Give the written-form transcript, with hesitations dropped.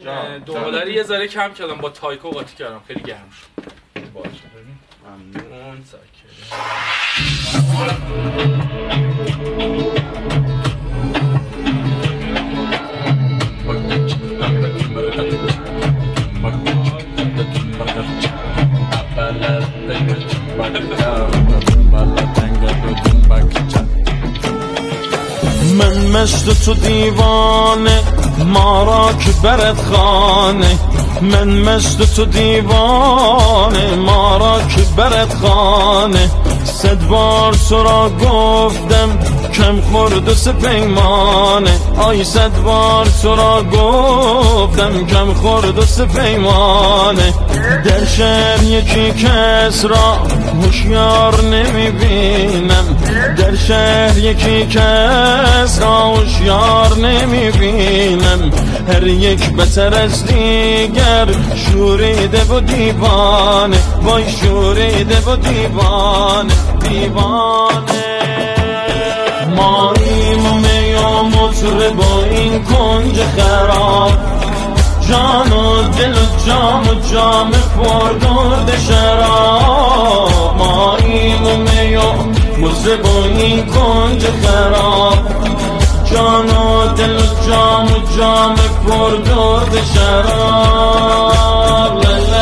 دوباره یه ذره کم کردم با تایکو قاطی کردم خیلی گرم شد. باشه ببین ممنون ساکره. من مشت تو دیوانه ما را که برد خانه من مشت تو دیوانه ما را که برد خانه 100 بار تو را گفتم کم خورد و سپیمانه آی 100 بار تو را گفتم کم خورد و سپیمانه در شهر یکی کس را هوشیار نمیبینم در شهر یکی کس را هوشیار نمیبینم هر یک بتر از دیگر شوریده و دیوانه وای شوریده و دیوانه دیوانه ماییم و می و مطرب و این کنج خراب جان و دل و جام و جام پردرد شراب ماییم و می و مطرب و این کنج خراب جان و دل و جام و جام پردرد شراب